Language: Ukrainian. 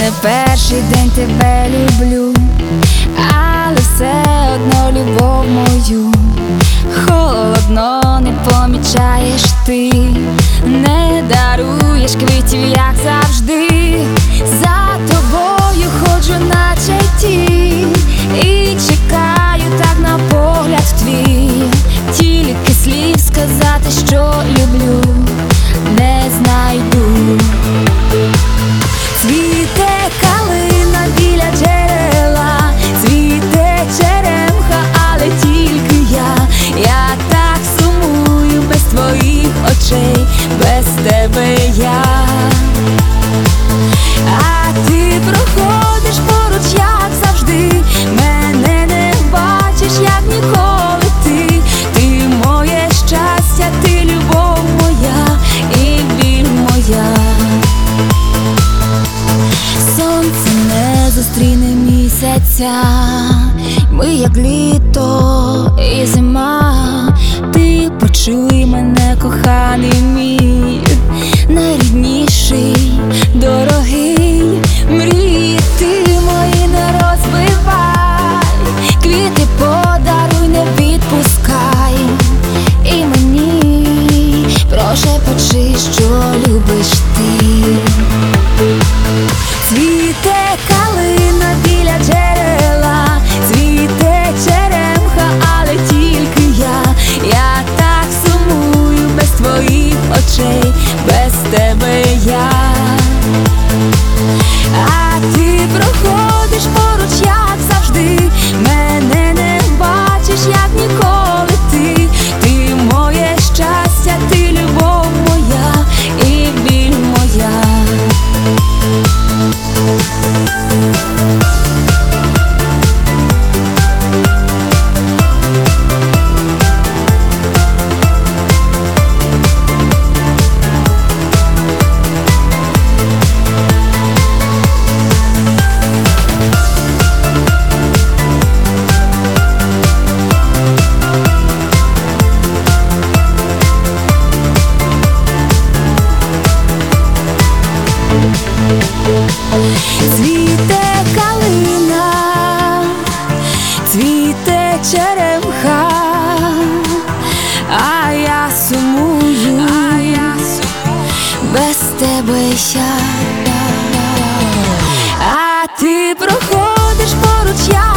не перший день тебе люблю, але все одно любов мою холодно не помічаєш ти, не даруєш квітів, як завжди. За тобою ходжу наче тінь і чекаю так на погляд твій. Тільки слів сказати, що люблю, не знайду. Цвіте калина біля джерела, цвіте черемха, але тільки я так сумую без твоїх очей, без тебе я. А ти проходиш поруч, як завжди, мене не бачиш, як ніколи ти. Ти моє щастя, ти любов моя і біль моя. Сонце не зустріне місяця, ми як літо і зима. Ти почуй мене, коханий мій, найрідніший, дорогий. Мрії ти мої не розбивай, квіти подаруй, не відпускай. І мені прошепочи, що любиш ти. Цвіте калина біля джерела, цвіте черемха, але тільки я так сумую без твоїх очей, без тебе я. А ти проходиш поруч, як завжди, мене не бачиш, як ніколи ти. Ти моє щастя, ти любов моя і біль моя. Цвіте калина, цвіте черемха, а я сумую, без тебе я. А ти проходиш поруч, я